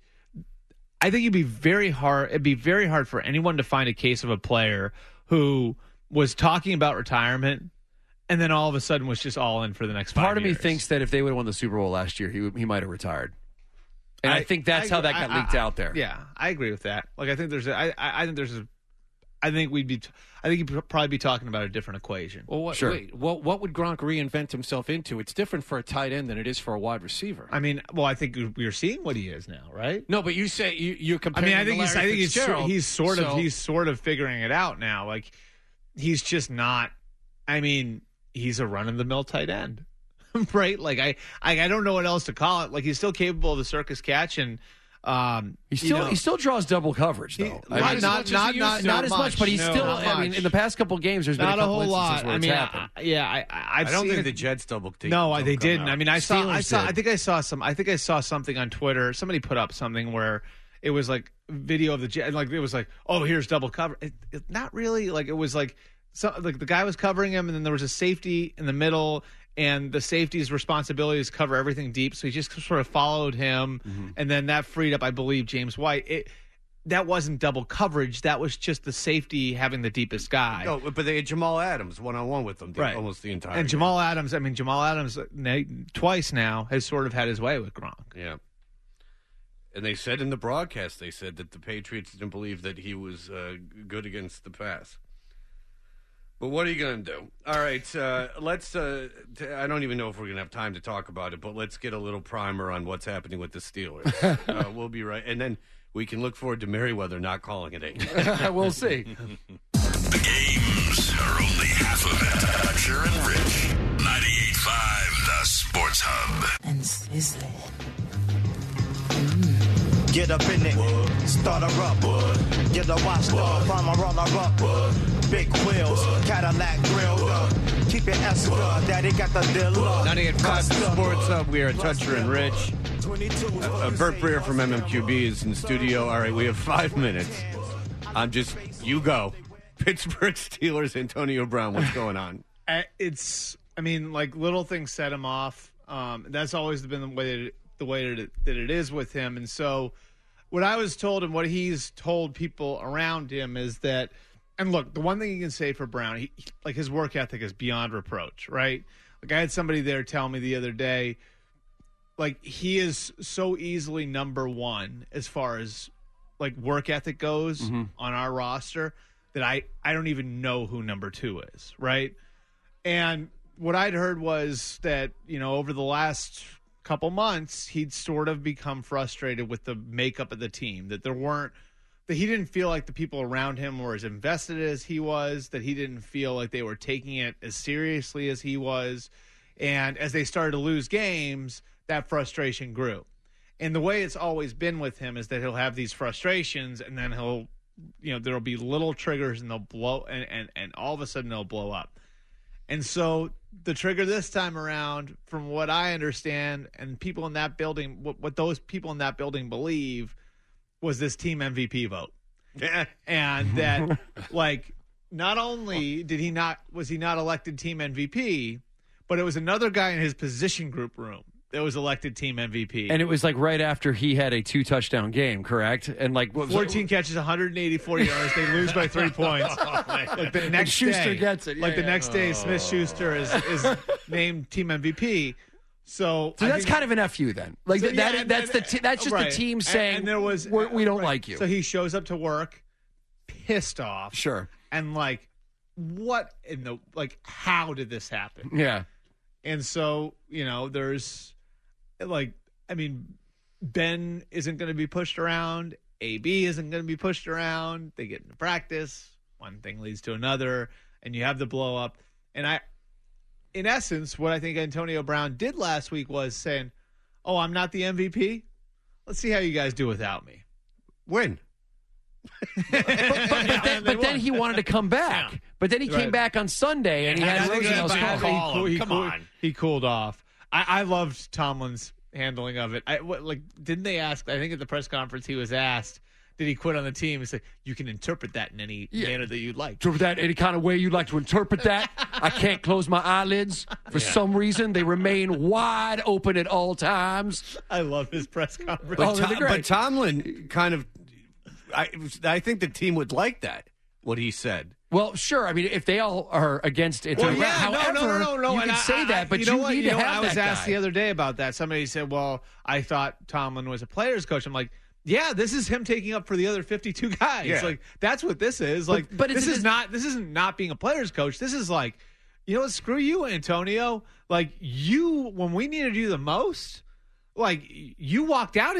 I think it'd be very hard. It'd be very hard for anyone to find a case of a player who was talking about retirement and then all of a sudden was just all in for the next five Part of years. me thinks that if they would have won the Super Bowl last year, he he might have retired. And I, I think that's I, how that got I, leaked I, out there. Yeah, I agree with that. Like I think there's a, I, I think there's a, I think we'd be t- I think you'd probably be talking about a different equation. Well, what, Sure. wait, what, what would Gronk reinvent himself into? It's different for a tight end than it is for a wide receiver. I mean, well, I think we're seeing what he is now, right? No, but you say you, you're I comparing. mean, I him to think he's I Larry think he's Fitzgerald, he's sort of so- he's sort of figuring it out now. Like he's just not. I mean, he's a run-of-the-mill tight end, right? Like, I, I I don't know what else to call it. Like, he's still capable of the circus catch, and um, he still you know, he still draws double coverage though. He, I not, mean, not, not, not, not as much, but he's no, still. not I mean, much. in the past couple of games, there's not been a, a couple whole lot. where I it's mean, happened. I, yeah, I, I've I don't seen think it. the Jets double team. No, don't they come didn't. out. I mean, I saw, I Steelers saw, did. I think I saw some. I think I saw something on Twitter. Somebody put up something where it was like video of the Jet, like it was like, oh, here's double cover. It, it, not really. Like it was like, so, like the guy was covering him, and then there was a safety in the middle. And the safety's responsibility is cover everything deep. So he just sort of followed him. Mm-hmm. And then that freed up, I believe, James White. It, that wasn't double coverage. That was just the safety having the deepest guy. No, but they had Jamal Adams one-on-one with them the, right. almost the entire And game. Jamal Adams, I mean, Jamal Adams twice now has sort of had his way with Gronk. Yeah. And they said in the broadcast, they said that the Patriots didn't believe that he was uh, good against the pass. But what are you going to do? All right, uh, let's. Uh, t- I don't even know if we're going to have time to talk about it, but let's get a little primer on what's happening with the Steelers. uh, we'll be right, and then we can look forward to Merriweather not calling it eight. We'll see. The games are only half of it. Toucher and Rich, ninety-eight point five, the Sports Hub. And sizzling. Get up in it, start her up. Get a watch dog, climb a roller up. Big wheels, Cadillac grill. Keep it Esca, daddy got the deal. ninety-eight point five, the Sports Hub. We are Toucher and Rich. Uh, uh, Bert Breer from M M Q B is in studio. All right, we have five minutes. I'm just, you go. Pittsburgh Steelers, Antonio Brown, what's going on? It's, I mean, like little things set him off. Um, that's always been the way that it, the way that it, that it is with him. And so what I was told and what he's told people around him is that, and look, the one thing you can say for Brown, he, like his work ethic is beyond reproach, right? Like I had somebody there tell me the other day, like he is so easily number one as far as like work ethic goes mm-hmm. on our roster that I, I don't even know who number two is, right? And what I'd heard was that, you know, over the last couple months, he'd sort of become frustrated with the makeup of the team, that there weren't, that he didn't feel like the people around him were as invested as he was, that he didn't feel like they were taking it as seriously as he was. And as they started to lose games, that frustration grew. And the way it's always been with him is that he'll have these frustrations and then he'll, you know, there'll be little triggers and they'll blow, and, and, and all of a sudden they'll blow up. And so the trigger this time around, from what I understand, and people in that building, what, what those people in that building believe, was this team M V P vote. And that, like, not only did he not, was he not elected team M V P, but it was another guy in his position group room that was elected team M V P. And it was like right after he had a two touchdown game, correct? And like what was fourteen it? catches, one hundred eighty-four yards. They lose by three points. Like the next and Schuster day, gets it. Yeah, like the yeah. next day, Smith Schuster is, is named team M V P. So, so I that's think, kind of an F U then. Like so, that, yeah, that and, that's and, the t- that's just right. the team and, saying and there was We're, we don't right. like you. So he shows up to work pissed off. Sure. And like, what in the like? How did this happen? Yeah. And so you know, there's like, I mean, Ben isn't going to be pushed around. A B isn't going to be pushed around. They get into practice. One thing leads to another, and you have the blow up. And I, in essence, what I think Antonio Brown did last week was saying, "Oh, I'm not the M V P. Let's see how you guys do without me. Win." but, but, but, then, but then he wanted to come back. Yeah. But then he came Right. back on Sunday, and he And had I think Rosenhaus he- call. he, cool- he, Come cool- on. he cooled off. I, I loved Tomlin's handling of it. I what, like didn't they ask? I think at the press conference he was asked, "Did he quit on the team?" He said, "You can interpret that in any Yeah. manner that you'd like." Interpret that any kind of way you'd like to interpret that. I can't close my eyelids for Yeah. some reason. They remain wide open at all times. I love his press conference. Oh, But, they're Tom, great. but Tomlin kind of, I, I think the team would like that, what he said. Well, sure. I mean, if they all are against it, Well, yeah, however, no, no, no, no, no. you and can I, say I, that, but you, you, know what? need you to know what? have I was that asked guy. the other day about that. Somebody said, "Well, I thought Tomlin was a players coach." I'm like, "Yeah, this is him taking up for the other fifty-two guys. Yeah. Like that's what this is. Like, but this it's- is not this isn't not being a players coach. This is like, you know what? Screw you, Antonio. Like you, when we needed you the most, like you walked out of here.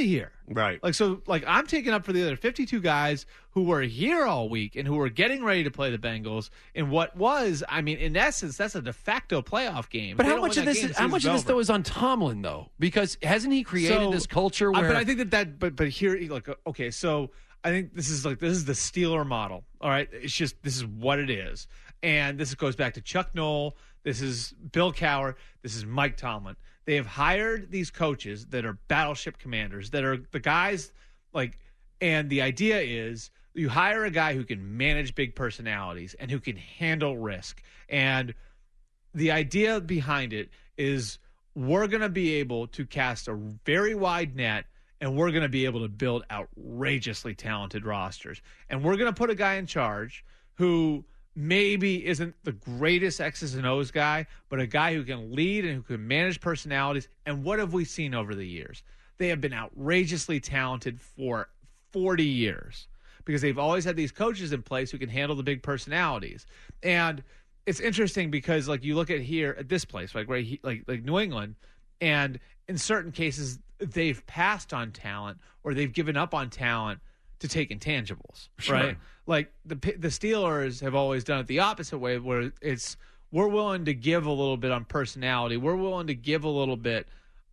Right. Like so, like I'm taking up for the other fifty-two guys who were here all week and who were getting ready to play the Bengals in what was, I mean, in essence, that's a de facto playoff game. But If they how don't much win of that this? game, Is, how much of this season's over. though is on Tomlin though? Because hasn't he created So, this culture uh, where? but I think that that but but here like okay, so I think this is like this is the Steeler model. All right, it's just this is what it is, and this goes back to Chuck Noll. This is Bill Cowher. This is Mike Tomlin. They have hired these coaches that are battleship commanders, that are the guys like, and the idea is you hire a guy who can manage big personalities and who can handle risk. And the idea behind it is we're going to be able to cast a very wide net and we're going to be able to build outrageously talented rosters. And we're going to put a guy in charge who maybe isn't the greatest X's and O's guy, but a guy who can lead and who can manage personalities. And what have we seen over the years? They have been outrageously talented for forty years because they've always had these coaches in place who can handle the big personalities. And it's interesting because, like, you look at here at this place, like right, like like New England, and in certain cases they've passed on talent or they've given up on talent to take intangibles, Sure. right? Like the the Steelers have always done it the opposite way, where it's we're willing to give a little bit on personality, we're willing to give a little bit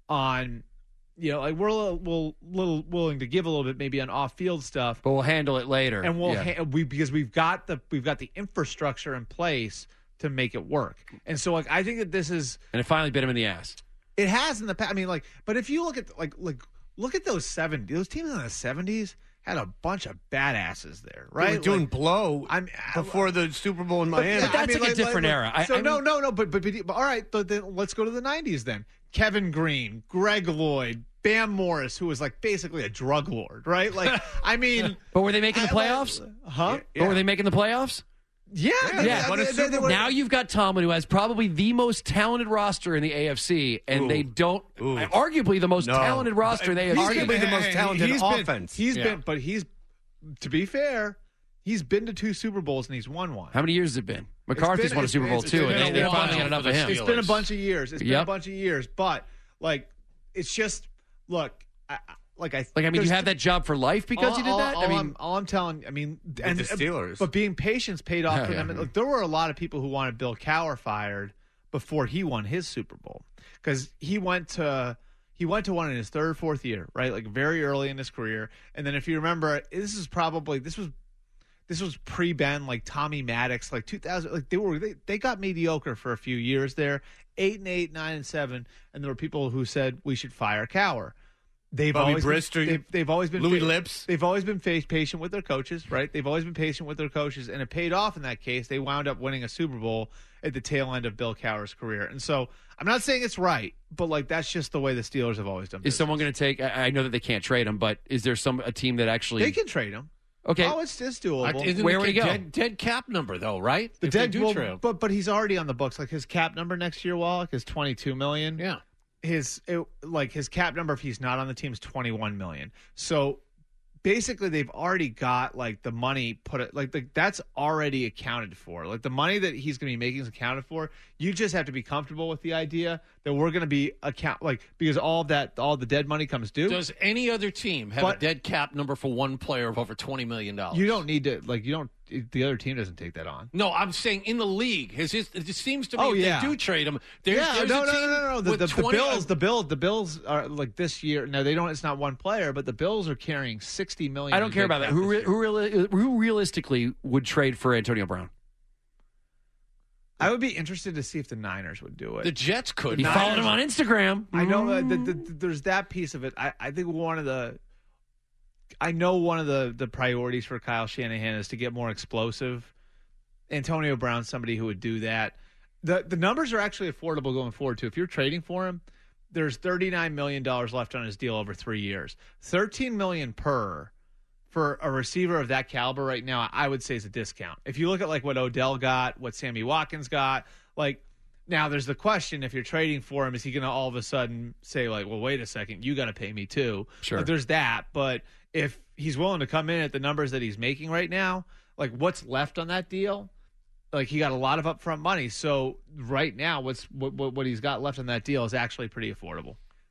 on, you know, like we're a little, we'll, little willing to give a little bit maybe on off-field stuff, but we'll handle it later, and we'll Yeah. ha- we because we've got the we've got the infrastructure in place to make it work. And so, like, I think that this is and it finally bit him in the ass. it has in the past. I mean, like, but if you look at like like look at those seventies, those teams in the seventies had a bunch of badasses there, right? They were doing Like, blow I'm before the Super Bowl in But, Miami. yeah, that's I mean, like a different era. I- So I no, mean- no, no. But, but but but all right. But then let's go to the nineties then. Kevin Green, Greg Lloyd, Bam Morris, who was like basically a drug lord, right? Like, I mean, But were they making the I- like- playoffs? huh? But were they making the playoffs? Yeah, Yeah. they- What a they- Super they Bowl. were- Now you've got Tomlin, who has probably the most talented roster in the A F C, and Ooh. they don't. Ooh. Arguably the most No. talented roster in the A F C. Arguably been- the most hey, talented he's been- offense. He's Yeah. been, but he's to be fair, he's been to two Super Bowls and he's won one. How many years has it been? McCarthy's been- won a it's Super been- Bowl it's too, been and a they, they while finally got enough of him. It's been a bunch of years. It's been Yep. a bunch of years, but like, it's just look, I, I- like I Like, I mean, there's- you have that job for life because all, you did all- that? All, I mean, I'm, all I'm telling, I mean, and the Steelers. but being patient paid off Yeah, for yeah. them. Like, there were a lot of people who wanted Bill Cowher fired before he won his Super Bowl because he went to he went to one in his third, fourth year, right? Like very early in his career. And then if you remember, this is probably this was this was pre Ben, like Tommy Maddox, like two thousand. Like they were they, they got mediocre for a few years there, eight and eight, nine and seven, and there were people who said we should fire Cowher. They've Bobby always Brister, been, they've, they've always been Louis fa- Lips. They've always been fa- patient with their coaches, right? They've always been patient with their coaches, and it paid off in that case. They wound up winning a Super Bowl at the tail end of Bill Cowher's career. And so I'm not saying it's right, but like that's just the way the Steelers have always done is business. someone going to take? I I know that they can't trade him, but is there some a team that actually? They can trade him. Okay. Oh, it's it's doable. Isn't Where the would he go? Dead, dead cap number though, right? the If they dead do well, trade him. but but he's already on the books. Like his cap number next year, Wallach, is twenty-two million. Yeah. His it, like his cap number if he's not on the team is twenty-one million. So basically they've already got like the money put it like the, that's already accounted for. Like the money that he's going to be making is accounted for. You just have to be comfortable with the idea that we're going to be account like because all of that all the dead money comes due. Does any other team have But- a dead cap number for one player of over twenty million dollars? You don't need to like you don't the other team doesn't take that on. No, I'm saying in the league. His, his, it just seems to me Oh, if yeah. they do trade him. There's, yeah, there's no, a no, team no, no, no. The, with the, the twenty Bills, the Bills, the Bills are like this year. No, they don't. It's not one player, but the Bills are carrying sixty million. I don't in care dead about that. cap Who this re- year. who, reali- who realistically would trade for Antonio Brown? I would be interested to see if the Niners would do it. The Jets could. You Niners- followed him on Instagram. I know uh, the, the, the, there's that piece of it. I, I think one of the, I know one of the, the priorities for Kyle Shanahan is to get more explosive. Antonio Brown's somebody who would do that. The the numbers are actually affordable going forward too. If you're trading for him, there's thirty-nine million dollars left on his deal over three years. thirteen million dollars per for a receiver of that caliber right now, I would say is a discount. If you look at like what Odell got, what Sammy Watkins got, like now there's the question, if you're trading for him, is he going to all of a sudden say like, well, wait a second, you got to pay me too? Sure. Like, there's that. But if he's willing to come in at the numbers that he's making right now, like what's left on that deal? Like he got a lot of upfront money. So right now what's what, what, what he's got left on that deal is actually pretty affordable.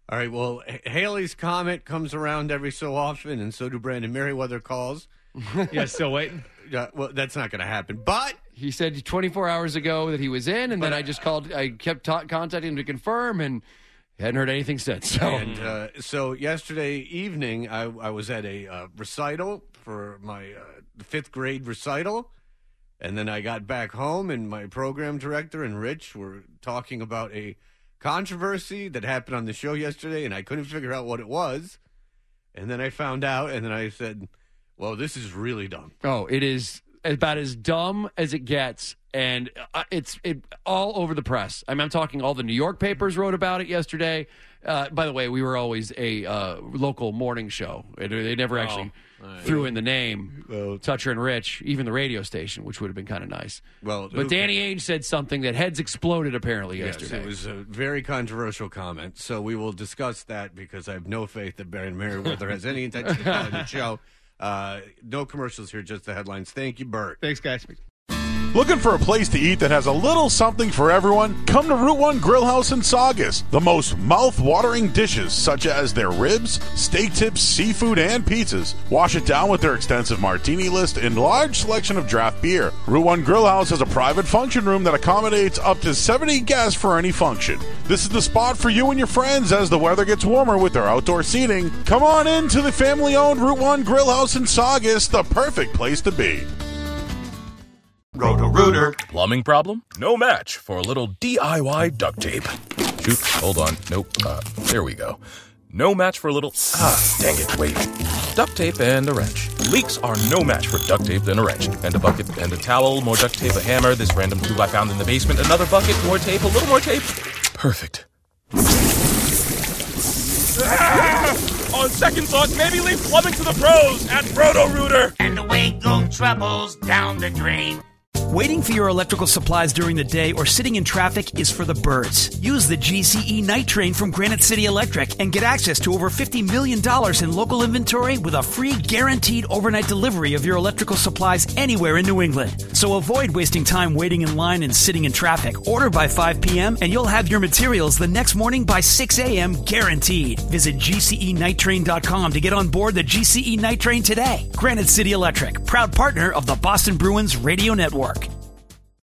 All right, well, H- Haley's Comet comes around every so often, and so do Brandon Merriweather calls. Yeah, still waiting? Uh, well, that's not going to happen. But he said twenty-four hours ago that he was in, and then I just called, I kept ta- contacting him to confirm, and hadn't heard anything since. So, and, uh, so yesterday evening, I, I was at a uh, recital for my uh, fifth grade recital. And then I got back home, and my program director and Rich were talking about a controversy that happened on the show yesterday, and I couldn't figure out what it was. And then I found out, and then I said, well, this is really dumb. Oh, it is about as dumb as it gets, and uh, it's it all over the press. I mean, I'm talking all the New York papers wrote about it yesterday. Uh, by the way, we were always a uh, local morning show. It, they never actually oh, right. threw in the name well, Toucher and Rich, even the radio station, which would have been kind of nice. Well, But Danny Ainge said something that heads exploded apparently yes, yesterday. It was a very controversial comment, so we will discuss that because I have no faith that Brandon Merriweather has any intention of calling the show. Uh, no commercials here, just the headlines. Thank you, Bert. Thanks, guys. Looking for a place to eat that has a little something for everyone? Come to Route one Grill House in Saugus. The most mouth-watering dishes, such as their ribs, steak tips, seafood, and pizzas. Wash it down with their extensive martini list and large selection of draft beer. Route one Grill House has a private function room that accommodates up to seventy guests for any function. This is the spot for you and your friends as the weather gets warmer with their outdoor seating. Come on in to the family-owned Route one Grill House in Saugus, the perfect place to be. Roto-Rooter. Plumbing problem? No match for a little D I Y duct tape. Shoot, hold on. Nope. Uh, there we go. No match for a little... Ah, dang it, wait. Duct tape and a wrench. Leaks are no match for duct tape and a wrench. And a bucket and a towel, more duct tape, a hammer, this random tool I found in the basement, another bucket, more tape, a little more tape. Perfect. Ah! On second thought, maybe leave plumbing to the pros at Roto-Rooter. And away go troubles down the drain. Waiting for your electrical supplies during the day or sitting in traffic is for the birds. Use the G C E Night Train from Granite City Electric and get access to over fifty million dollars in local inventory with a free guaranteed overnight delivery of your electrical supplies anywhere in New England. So avoid wasting time waiting in line and sitting in traffic. Order by five p.m. and you'll have your materials the next morning by six a.m. guaranteed. Visit G C E night train dot com to get on board the G C E Night Train today. Granite City Electric, proud partner of the Boston Bruins Radio Network.